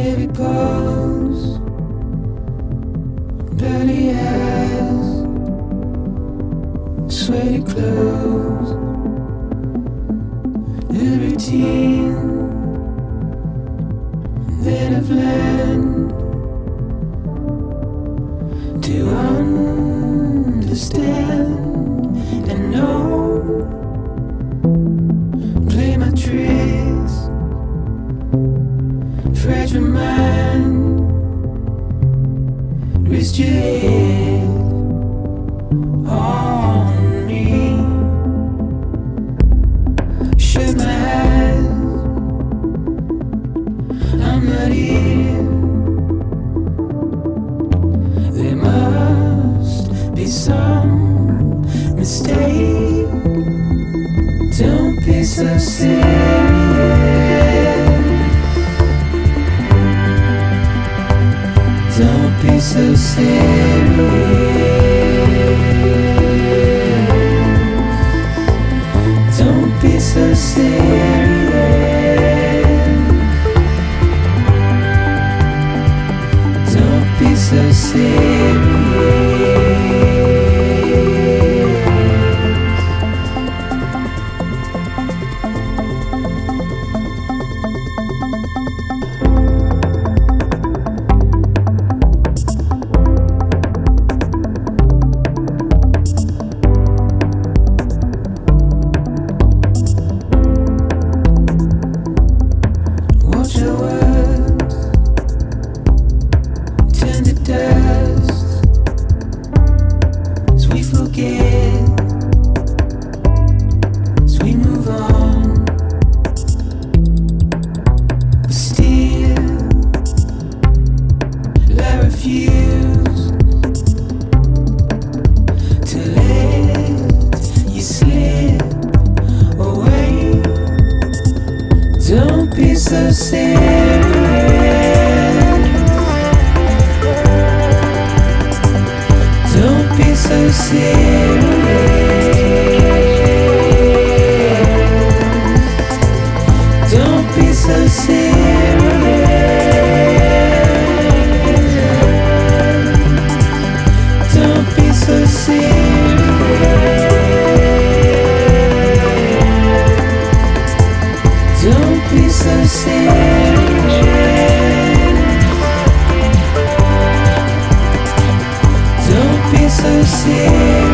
heavy pulse, bloody eyes, sweaty clothes, the routine that I've learned to understand and know. Play my tricks, fragile mind, rest your head on me. Shut my eyes, I'm not here. There must be some mistake. Don't be so serious. Don't be so serious. Don't be so serious. Don't be so serious. Watch your words turn to dust as we forget, as we move on. But still, I refuse to let you slip away. Don't be so serious. Don't be so serious. Don't be so serious. Don't be so serious. Don't be so serious. Don't be so serious.